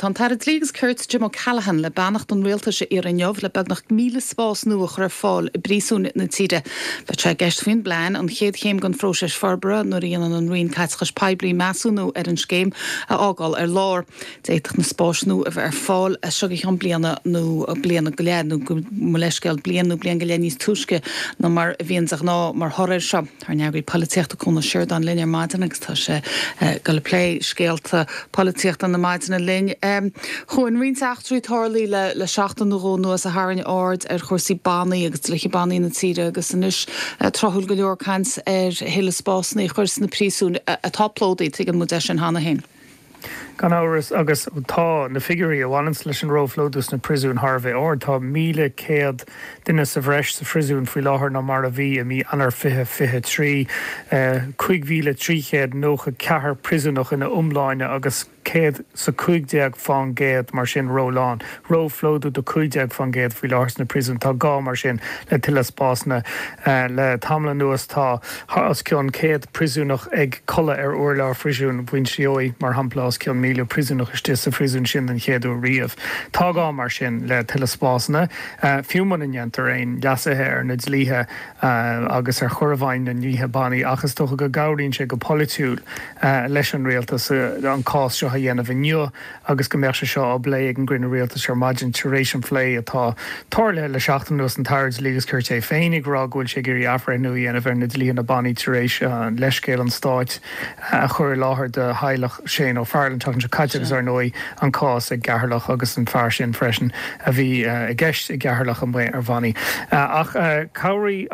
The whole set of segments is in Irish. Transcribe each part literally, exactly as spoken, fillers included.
Tá tar lígus Kurt Jim O'Callaghan le bannacht an réaltaise ar an jobh le bag nach míle spás nua chur fáil i brísún na tíide. Ba tre gist fin blaen an chéad chéim gan fróis farbra nó íon an rion caitchas peblií measúnú ar an scéim a ágáil ar lár. Déitach na spás nua a bheith ar fáil a sugad an bliana nó bliana goléad nó go leisceil blianú blian goléad níos túisce nó mar bhíonach ná mar thoir se. Tar neagaí políochta chuna siúr an linear maidin agus tá sé go le plé scéalta políocht an na maidin lin. Chn rins achtrú tharlaí le le seachtain nó nuas a harann ard ar chósaí bannaí agus leiche bannaí na tíre agus inis trothúil go leor cans ar héile spásnaí chuir na prísún a toplódaí tu an muide sin hána hen. Gan áras agus tá na figurí a bhhaint leis an róflódus na prisún Harvey or tá míle céad duine sa bhreis sa frisún faoi láthair ná mar a bhí a mí anar fithe fithe trí chuig mhíle tríchéad nócha cethir prisúnach ina umláine agus céad sa chuigdeag fan géad mar sin róláán. Róflódú do chuigdeag fan géad faoi láthair na prisún tá gá mar sin le tuile spásna le tamla nuas tá as ceann céad prisúnach ag colla ar uirlear frisún bhain sióí mar hampla as ceann míle prisúnach istí sa frisún sin an chéadú riamh. Tá gá mar sin le tuile spásna. Fiúman in dhéantar aon leasathe ar na dlíthe agus ar chorabhain na níthe bannaí achas tócha go gabhríonn sé go politiúil leis an réaltas an cás seo a dhéanamh inniu agus go meach se seo a blé ag an grinne réaltas ar maidin tuéis an phlé atá tarla le seachtain nuas an taird lígus chuirt é féinnig rá ghfuil sé gurí afra nu dhéanamh ar na dlíon na bannaí tuéis an leiscéal an stáit a chuir láthair de hailech sé ó fearlan tugann se caiitegus ar nói an cás ag gaharlach agus an fear sin freisin a bhí i gceist i gaharlach an buin ar bhannaí. Ach cabhraí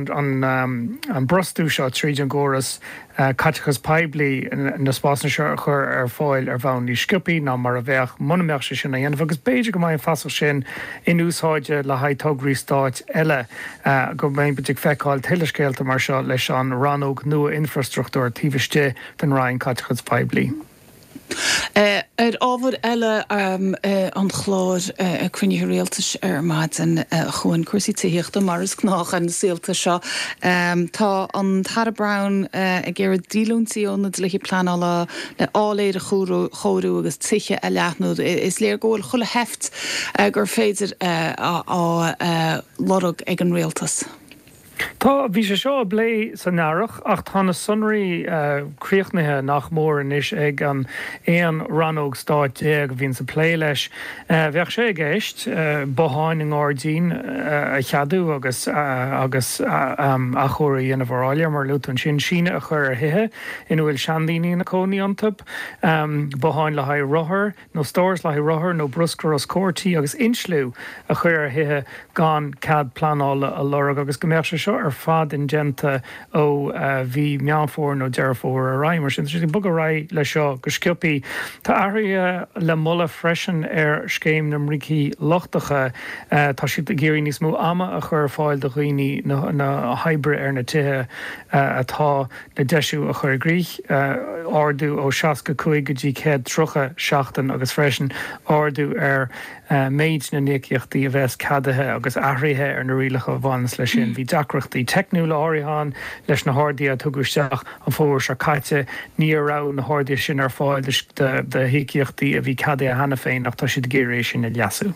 an brostú seo tríd an ggóras caitechas peblií na spásna seo chur ar fáil ar bhain ní sciupaí ná mar a bheith munameach se sin a dhéanamh agus beidir go mbeidh fasal sin in úsáide le haid tograí stáit eile go mbeidh beidh feicáil tuileascéalta mar seo leis an ranóg nua infrastruchtúr tíbhaiste den rainn caitechas peblií. Er ábhar eile an chláir a cuine réaltas ar maidin chuin cuasaí tíochta mar is gnách an síalta seo. Tá an Tara Brown a ggéir dílúntaíón na leiche planála le áléad a chóirú agus tuiche a leathnú. Is léir ggóil chula heft gur féidir á lorug ag an réaltas. Tá bhí sé seo a blé san náireach ach tána sunraí críochnathe nach mór inis ag an éon ranóg stáit ag bhíonn sa plé leis. Bheadh sé ggéist botháin an gáirdín a cheadú agus agus a chóirí dhéanamh áile mar luútan sin síne a chur hithe in bhfuil seandaoine na cónaí antap, botháin le haid rothair nó stórs le haid rothair nó bruscar os cóirtíí agus inslú a chur hithe gan cad planála a lorug agus go mbeadh sé ar fad in genta ó bhí meánfór nó dearfór a raimar sin sin bug a ra le seo go sciupaí. Tá airí le mula freisin ar scéim na mricí lochtacha tá si géirí níos mó ama a chur fáil do chuoine na hebre ar na tithe atá na deisiú a chur grích ardú ó seaca chuig go dtí céad trocha seachtain agus freisin ardú ar méid na níochtaí a bheits cadathe agus ahrithe ar na rialacha bhanas lei sin. Bhí dacreachtaí techniúla áirithan leis na hádaí a tugusteach an fóir se caiite ní rá na hádaí sin ar fáil de hiicíochtaí a bhí cadé a hena féin ach tá siad géiréis sin i leasú.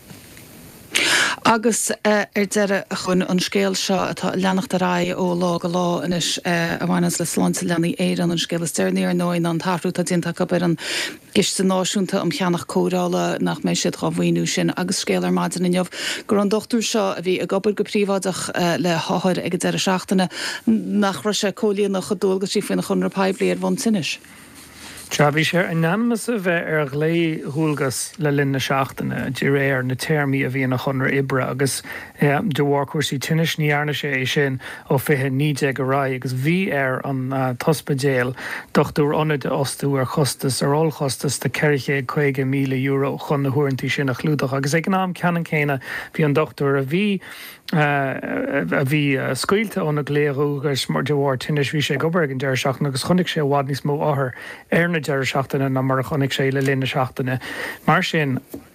Agus ar deire chun an scéal seo atá leannacht a rá ó lá go lá inis a bhhanas le sláinte leanaí éan an scéal steirnaí ar nóin an tahrú a dionanta go ar an giste náisiúnta am cheannach córála nach mé siad ráhhaoinú sin agus scéal ar maidin inniuh gur an dochtú seo a bhí a gobal go príomhádach le háthir ag deire seachtainna nach ra sé cólíonn nach chodulga sí faoin chun rapáibblií ar bhain sinis. Tá bhí sé anonymous a bheith ar lé thúlgas le linn na seachtainna de réir na termí a bhíon na chunar ibre agus de bhhar cuasaí tuinis níarna sé é sin ó fithe níide go rá agus bhí ar an tospadéal dochtú anad osú ar chostas ar all chostas de ceirché chuige míle euro chun na thuirintí sin a chlúdach agus ag ná ceanan céine bhí an dochtú a bhí a bhí scuilte ónna léirúgus mar de bhhar tuinis bhí sé gobar an deir seachna agus chunig sé bhád níos mó áthair ar na deir seachtainna na mar chunig sé le linn na seachtainna mar sin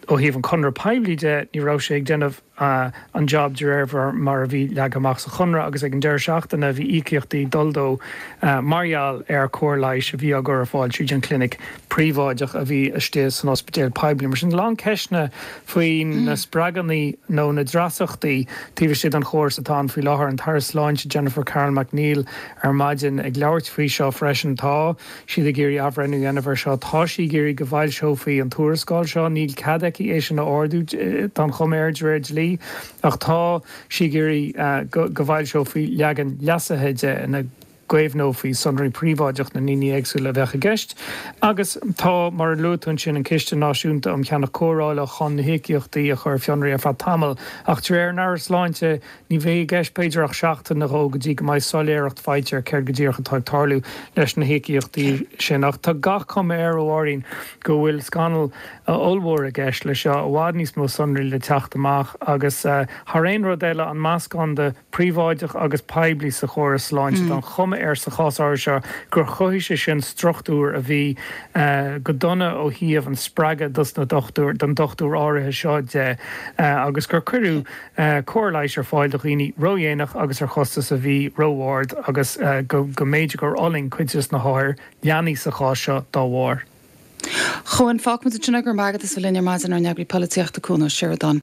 ó híomh an conra pebliide ní rá sé ag déanamh uh, an job de réir mar a bhí legamach sa chunra agus ag an deir seachtainna bhí íceochttaí duldó uh, marial ar cóir leiis a bhí agur a fáil tríd an clinic príomháideach a bhí isté san ospidéal Pibli. Mar sin lá ceisna faoin mm. na spragannaí nó na drasachtaí tíbhir siad an chóir satá faoi láthair an tar sláinte Jennifer Carroll McNeil ar maidin ag leabhart faoi seo freisin tá siad a géirí ahrenú dhéanamhar seo tá sí géirí go bhhail seo faoi an túrascáil seo níl cadaici é sin na ordú don choméir réid lí ach tá sí géirí uh, go, go bhhail seo faoi leagan leasatheide ina Gwaibhnó faoi sonraí príomháideach na níní éagsúla bheith a gceist. Agus tá mar luúin sin an ciste náisiúnta am cheannach córáile chun na héicíochtaí a chur fionraí a fá tamil ach trí ar náir sláinte ní bhéh gceist peidir ach seachtain na ró go dtí go maiid soléireacht feite ar ceir go dtíorcha tátarlú leis na héicíochtaí sin ach tá gach com ar óháirín go bhfuil scanal olmhór a gceist le seo bhád níos mó sonraí le teachta amach agus uh, thraon rud eile an meascán de príomháideach agus Pibli sa chóir sláinte don chum ar sa chásáir seo gur chuise sin struchtúr a bhí uh, go donna ó híomh an spraga dus na dochtúr don dochtúr áirithe seo de uh, agus gur curú uh, cóirleis ar fáil do chuoine roihéanach agus ar chostas a bhí rohhard agus uh, go, go méidir gur oling cuiidir na háir leanaí sa chá seo dá bhhar. Chuan fág mu sinna gur mágad is bhfuil linne más an ar neagraí políochta cúna Sheridan.